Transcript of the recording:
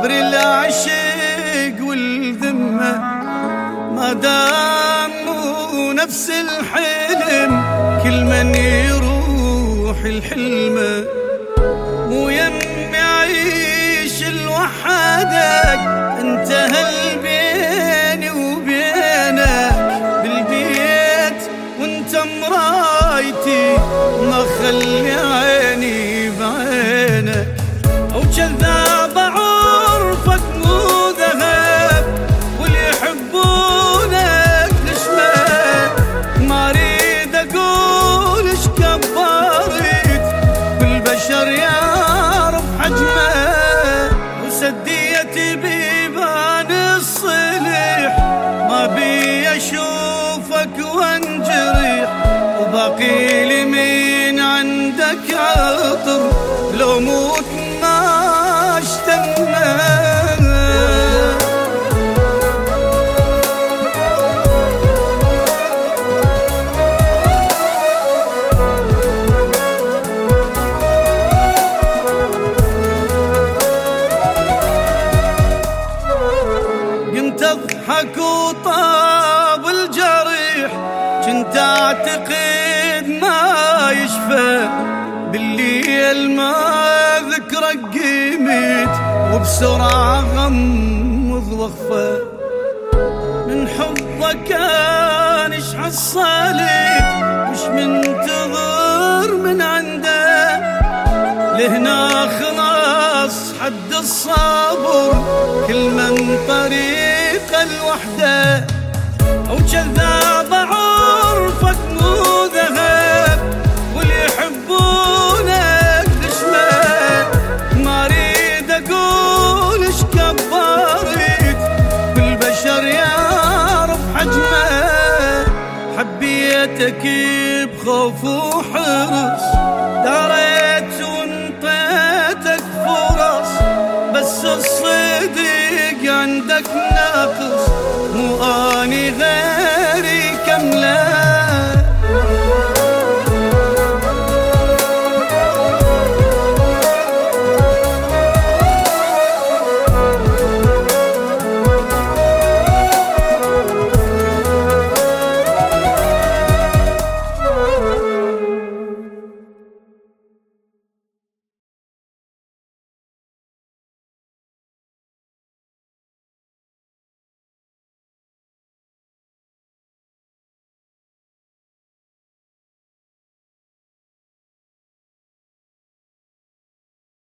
صبر العشق والذمة ما داموا نفس الحلم، كل من يروح الحلمة مو يمي عيش الوحدك، انتهى بيني وبينك بالبيت وانت مرايتي، ما خلي عيني بعينك. او كذاب عرفك مو ذهب، واللي يحبونك نشمة، ما اريد اقول ايش كبرت بالبشر يعرف حجمه، وسديت بيبان الصلح ما بي اشوفك وانجرح، وباقي لي من عندك عطر لو موت ما اشتمه. كنت اضحك وطاب الجريح، كنت اعتقد ما يشفى، بالليل ما ذكرك قيمت وبسرعة غمض واخفى، من حبك كان ايش حصلت وش منتظر من عنده، لهنا خلاص حد الصبر كل من طريق الوحدة. او كذاب عرفك مو ذهب، واللي يحبونك نشمة، ما اريد اقول ايش كبرت بالبشر يعرف حجمه، حبيتك بخوف وحرص، داريت وانطيتك فرص، بس الصدق عندك ناقص، مو اني غير